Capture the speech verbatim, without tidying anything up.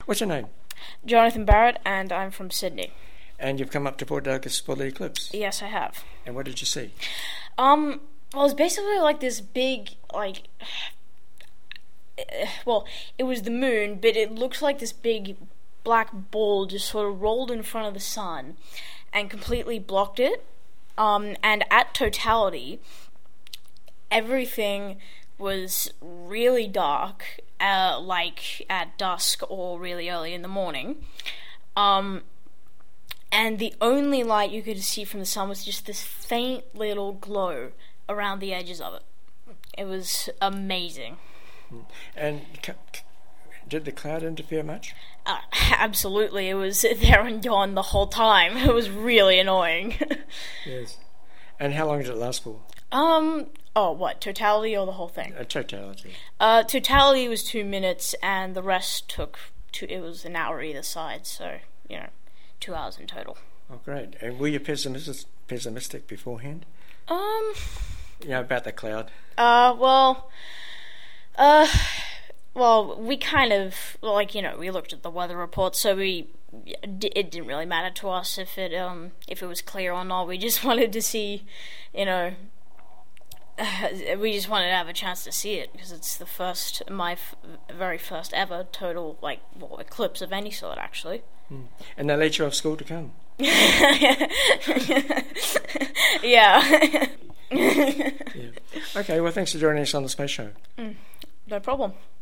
What's your name? Jonathan Barrett, and I'm from Sydney. And you've come up to Port Douglas for the eclipse? Yes, I have. And what did you see? Um, well, it was basically like this big, like, well, it was the moon, but it looked like this big black ball just sort of rolled in front of the sun and completely blocked it. Um, and at totality, everything was really dark, uh, like at dusk or really early in the morning. Um, and the only light you could see from the sun was just this faint little glow around the edges of it. It was amazing. And c- c- did the cloud interfere much? Uh, absolutely. It was there and gone the whole time. It was really annoying. Yes. And how long did it last for? Um, oh, what, totality or the whole thing? A totality. Uh, totality was two minutes, and the rest took two, it was an hour either side, so, you know, two hours in total. Oh, great. And were you pessimistic, pessimistic beforehand? Um, You know, about the cloud? uh, well, uh, well, we kind of, like, you know, we looked at the weather report, so we, it didn't really matter to us if it, um, if it was clear or not. We just wanted to see, you know, we just wanted to have a chance to see it, because it's the first, my f- very first ever total, like, well, eclipse of any sort, actually. Mm. And they let you off school to come? Yeah. Yeah. Okay, well, thanks for joining us on the Space Show. Mm, no problem.